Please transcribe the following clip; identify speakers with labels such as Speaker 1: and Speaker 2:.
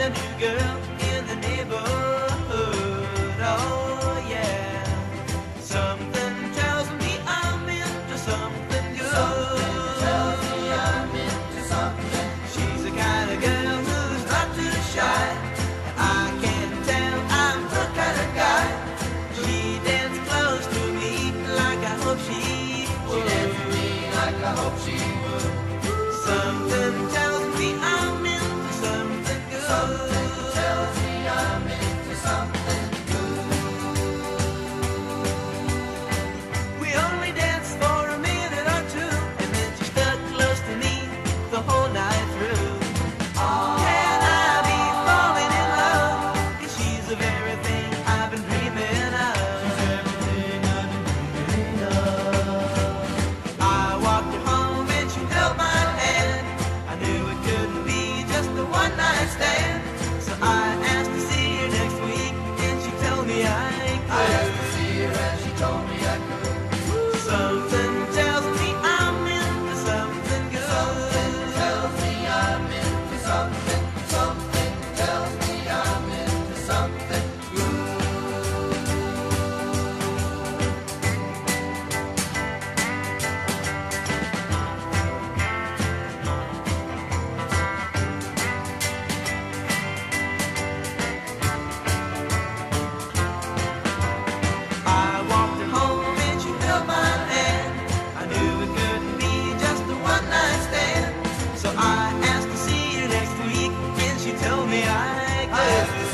Speaker 1: a new girl in the neighborhood. Oh yeah. Something tells me I'm into something good. Something tells me I'm into something. She's the kind of girl who's not too shy. I can tell I'm the kind of guy. She danced close to me like I hope she would. She danced with me like I hope she would. Something tells me I'm into something good. Something tells me I'm into something good. We only danced for a minute or two, and then she stuck close to me the whole night through. Can I be falling in love? 'Cause she's the very thing I've been dreaming of. She's everything I've been dreaming of. I walked her home and she held my hand. I knew it couldn't be just a one-night stand. So I asked to see her next week, and she told me I could. I asked to see her and she told me I could. Something tells me I'm into something good. Something tells me I'm into something. Something tells me I'm into something good. I walked her home and she held my hand. I knew it couldn't be just a one-night stand. So I asked to see her next week, and she told me I could.